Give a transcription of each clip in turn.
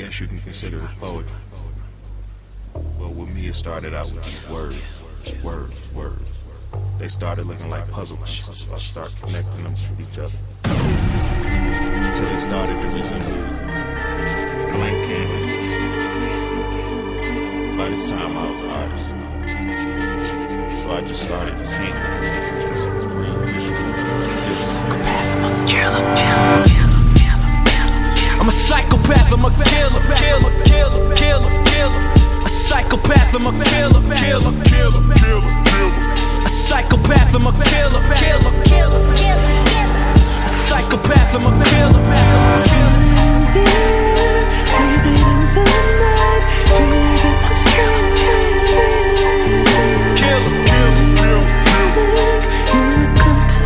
guess you can consider it poetry. Well, with me, it started out with these words. They started looking like puzzles, so I started connecting them to each other. Till they started to resemble blank canvases. By this time, I was an artist. So I just started to paint pictures, real visual. Psychopath, I'm a killer. I'm a psychopath, I'm a killer. A psychopath, I'm a killer. A psychopath, I'm a killer. A psychopath, I'm a killer. Feeling there, breathing in the night, still get the feeling. Killer. You would come to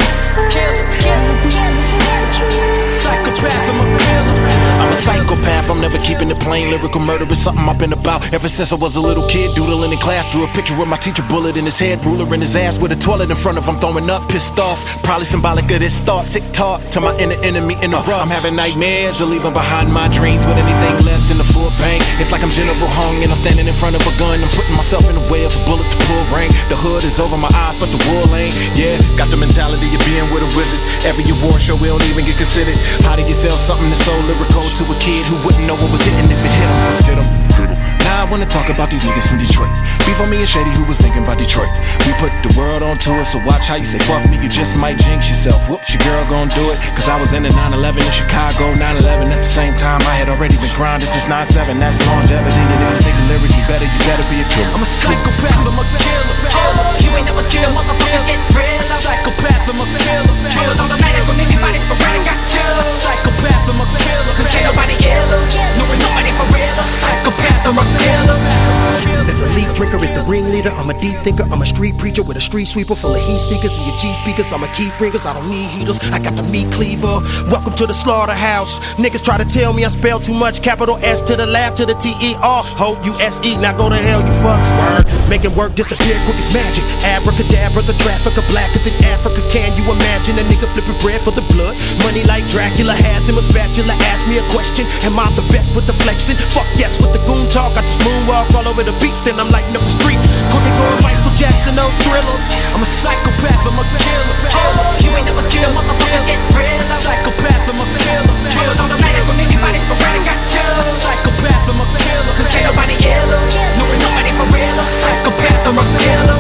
find. Psychopath, I'm a killer. I'm a psychopath, I'm never keeping it plain. Lyrical murder is something I've been about ever since I was a little kid. Doodling in class, drew a picture of my teacher, bullet in his head, ruler in his ass with a toilet in front of him, throwing up, pissed off. Probably symbolic of this thought, sick talk to my inner enemy in the rough. I'm having nightmares of leaving behind my dreams with anything less than a full bang. It's like I'm General Hung and I'm standing in front of a gun. I'm putting myself in the way of a bullet to pull rank. The hood is over my eyes, but the wool ain't. Yeah, got the mentality of being with a wizard. Every award show we don't even get considered. How do you sell something that's so lyrical to a kid who wouldn't know what was hitting if it hit him? Now I wanna talk about these niggas from Detroit. Before me and Shady, who was thinking about Detroit. We put the world on tour, so watch how you say fuck me, you just might jinx yourself. Whoops, your girl gon' do it. Cause I was in the 9/11 in Chicago, 9/11 at the same time. I had already been grinding since 9/7, that's longevity. And if you think lyrically better, you better be a killer. I'm a psychopath, I'm a killer. You ain't never seen a motherfucker get real. A psychopath, I'm a killer. Killing automatic when anybody's sporadic, got you. A psychopath, I'm a killer. Cause ain't nobody killer. No, ain't nobody for real. A psychopath, I'm a killer. This elite drinker is the ringleader. I'm a deep thinker. I'm a street preacher with a street sweeper full of heat seekers and your G speakers. I'm a key bringers. I don't need heaters. I got the meat cleaver. Welcome to the slaughterhouse. Niggas try to tell me I spell too much. Capital S to the lab to the T-E-R. O-U-S-E. Now go to hell, you fucks. Word. Making work disappear quick as magic. Abracadabra, the trafficker blacker than Africa. Can you imagine a nigga flipping bread for the blood? Money like Dracula has him a spatula. Ask me a question. Am I the best with the flexing? Fuck yes with the goon talk. I just moonwalk all over the beat. Then I'm lighting up the street. Crooked going Michael Jackson, no Thriller. I'm a psychopath, I'm a killer. You ain't never seen a motherfucker get real. A psychopath, I'm a killer. Killing automatic when anybody's sporadic, got you. A psychopath, I'm a killer. Cause ain't nobody killer. No, ain't nobody for real. A psychopath, I'm a killer.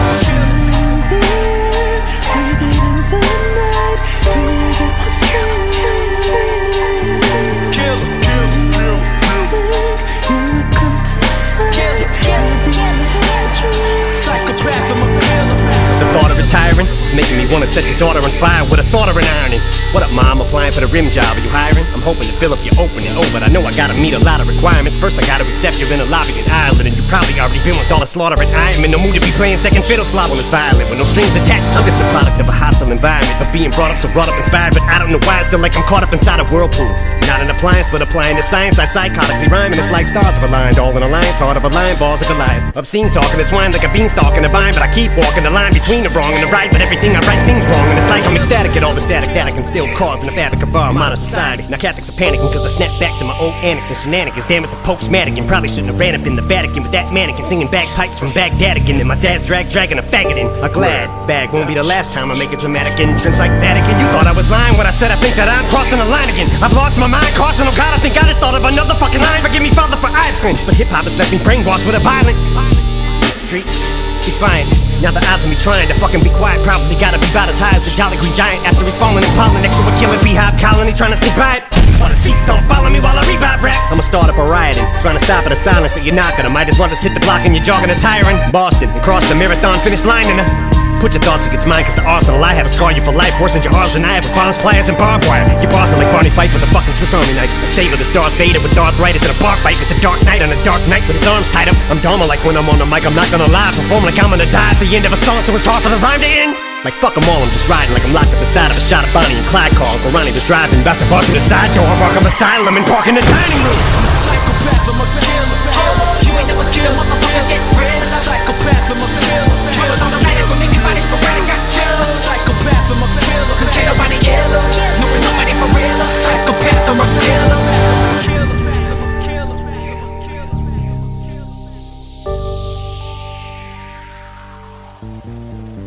Feeling there, breathing in the night, still get the feeling. Killer. You would come to find. Psychopath, I'm a killer. The thought of retiring is making me wanna set your daughter on fire with a soldering ironing. What up, mom? Applying for the rim job. Are you hiring? I'm hoping to fill up your opening. Oh, but I know I gotta meet a lot of requirements. First, I gotta accept you're in a lobby in Ireland, and you probably already been with all the slaughter, and I am in no mood to be playing second fiddle slop on this violin with no strings attached. I'm just a product of a hostile environment, but being brought up so brought up inspired. But I don't know why I still like I'm caught up inside a whirlpool. Not an appliance, but applying the science. I psychotically rhyme, and it's like stars have aligned, all in a line, heart of a line, balls of Goliath. Obscene talk intertwined like a beanstalk in a vine, but I keep walking the line between the wrong and the right. But everything I write seems wrong, and it's like I'm ecstatic at all the static that I can still cause in the fabric of our modern society. Now Catholics are panicking cause I snap back to my old antics and shenanigans. Damn it, the Pope's Madigan. Probably shouldn't have ran up in the Vatican with that mannequin singing bagpipes from Baghdad again. And my dad's dragging a faggot in a glad bag. Won't be the last time I make a dramatic entrance like that again. You thought I was lying when I said I think that I'm crossing the line again. I've lost my mind, caution, oh God, I think I just thought of another fucking line. Forgive me, Father, for I've sinned. But hip-hop has left me brainwashed with a violent street defiant. Now the odds of me trying to fucking be quiet probably gotta be about as high as the Jolly Green Giant after he's falling and pollen next to a killer beehive colony trying to sneak by it. While his feet don't follow me while I revive rap. I'ma start up a riot and trying to stop at a silence that you're not gonna. Might as well just hit the block and you're jogging a tire in Boston and cross the marathon finish line in Put your thoughts against mine, cause the arsenal I have will scar you for life. Worse than your hearts and I have with bombs, pliers, and barbed wire. You're bossing like Barney Fife with a fucking Swiss Army knife. A saver that's Darth Vader with arthritis and a bark bite with the Dark Knight on a dark night with his arms tied up. I'm Dharma like when I'm on the mic, I'm not gonna lie. Perform like I'm gonna die at the end of a song, so it's hard for the rhyme to end. Like fuck them all, I'm just riding like I'm locked up inside of a shot of Bonnie and Clyde car. Uncle Ronnie was driving, about to bust through the side door. Rock of asylum and park in the dining room. I'm a psychopath, I'm a killer. You ain't never seen a motherfucker get real. A psychopath, I'm a killer. Killing on the night when anybody's sporadic, got you. A psychopath, I'm a killer. Cause ain't nobody killer. No, ain't nobody for real. A psychopath, I'm a killer. Thank